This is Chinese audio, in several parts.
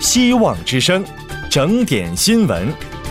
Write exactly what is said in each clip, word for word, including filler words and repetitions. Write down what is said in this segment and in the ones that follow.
希望之声，整点新闻。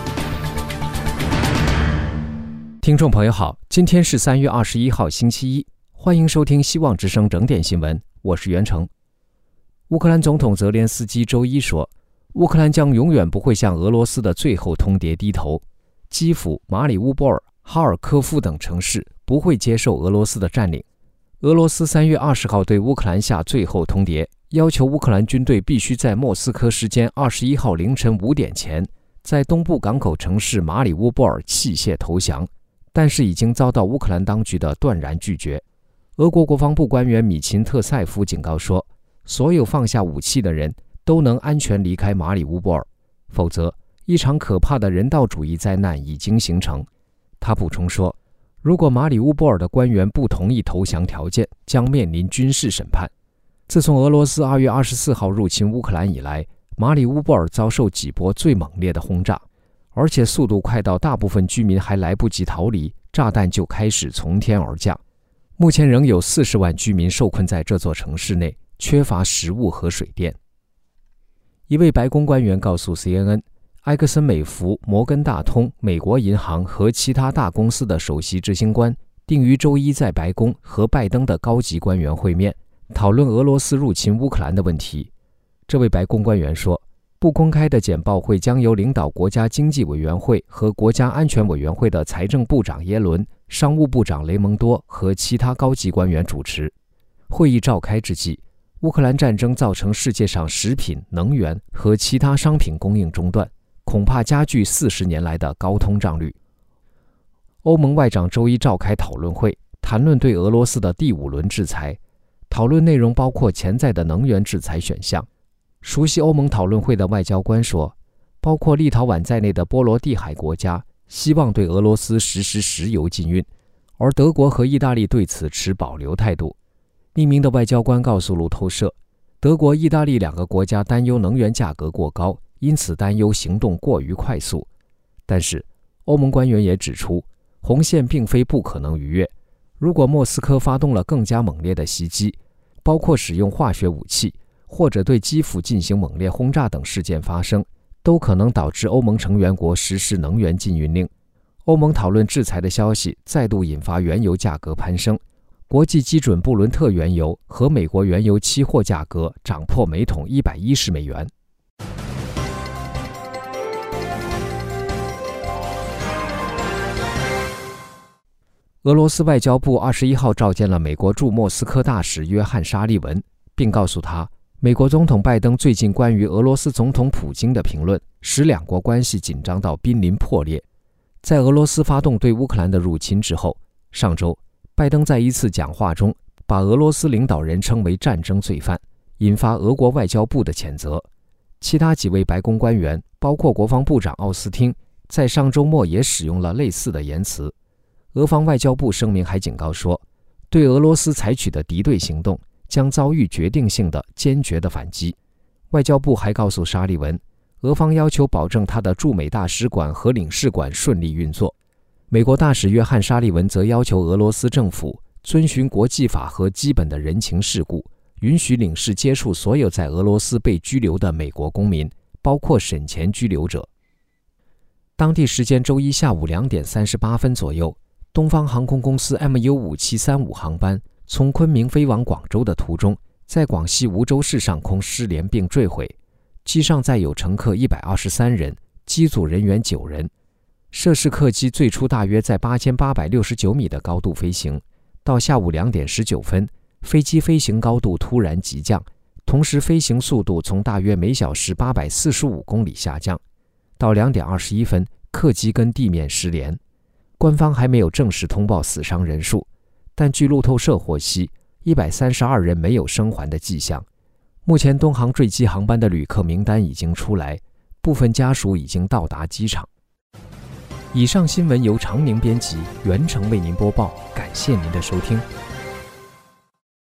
听众朋友好，今天是三月二十一号星期一，欢迎收听希望之声整点新闻，我是袁成。乌克兰总统泽连斯基周一说，乌克兰将永远不会向俄罗斯的最后通牒低头，基辅、马里乌波尔、哈尔科夫等城市不会接受俄罗斯的占领。俄罗斯三月二十号对乌克兰下最后通牒，要求乌克兰军队必须在莫斯科时间二十一号凌晨五点前，在东部港口城市马里乌波尔弃械投降，但是已经遭到乌克兰当局的断然拒绝。俄国国防部官员米琴特塞夫警告说，所有放下武器的人都能安全离开马里乌波尔，否则一场可怕的人道主义灾难已经形成。他补充说，如果马里乌波尔的官员不同意投降条件，将面临军事审判。自从俄罗斯二月二十四号入侵乌克兰以来，马里乌波尔遭受几波最猛烈的轰炸，而且速度快到大部分居民还来不及逃离，炸弹就开始从天而降。目前仍有四十万居民受困在这座城市内，缺乏食物和水电。一位白宫官员告诉 C N N， 埃克森美孚、摩根大通、美国银行和其他大公司的首席执行官定于周一在白宫和拜登的高级官员会面，讨论俄罗斯入侵乌克兰的问题。这位白宫官员说，不公开的简报会将由领导国家经济委员会和国家安全委员会的财政部长耶伦、商务部长雷蒙多和其他高级官员主持。会议召开之际，乌克兰战争造成世界上食品、能源和其他商品供应中断，恐怕加剧四十年来的高通胀率。欧盟外长周一召开讨论会，谈论对俄罗斯的第五轮制裁。讨论内容包括潜在的能源制裁选项。熟悉欧盟讨论会的外交官说，包括立陶宛在内的波罗的海国家希望对俄罗斯实施石油禁运，而德国和意大利对此持保留态度。匿名的外交官告诉路透社，德国、意大利两个国家担忧能源价格过高，因此担忧行动过于快速。但是，欧盟官员也指出，红线并非不可能逾越。如果莫斯科发动了更加猛烈的袭击，包括使用化学武器或者对基辅进行猛烈轰炸等事件发生，都可能导致欧盟成员国实施能源禁运令。欧盟讨论制裁的消息再度引发原油价格攀升，国际基准布伦特原油和美国原油期货价格涨破每桶一百一十美元。俄罗斯外交部二十一号召见了美国驻莫斯科大使约翰·沙利文，并告诉他，美国总统拜登最近关于俄罗斯总统普京的评论使两国关系紧张到濒临破裂。在俄罗斯发动对乌克兰的入侵之后，上周拜登在一次讲话中把俄罗斯领导人称为战争罪犯，引发俄国外交部的谴责。其他几位白宫官员，包括国防部长奥斯汀，在上周末也使用了类似的言辞。俄方外交部声明还警告说，对俄罗斯采取的敌对行动将遭遇决定性的、坚决的反击。外交部还告诉沙利文，俄方要求保证他的驻美大使馆和领事馆顺利运作。美国大使约翰·沙利文则要求俄罗斯政府遵循国际法和基本的人情世故，允许领事接触所有在俄罗斯被拘留的美国公民，包括审前拘留者。当地时间周一下午两点三十八分左右，东方航空公司 M U 五七三五 航班从昆明飞往广州的途中，在广西梧州市上空失联并坠毁，机上载有乘客一百二十三人，机组人员九人。涉事客机最初大约在八千八百六十九米的高度飞行，到下午两点十九分，飞机飞行高度突然急降，同时飞行速度从大约每小时八百四十五公里下降。到两点二十一分，客机跟地面失联。官方还没有正式通报死伤人数，但据路透社获悉，一百三十二人没有生还的迹象。目前东航坠机航班的旅客名单已经出来，部分家属已经到达机场。以上新闻由常宁编辑，袁成为您播报，感谢您的收听。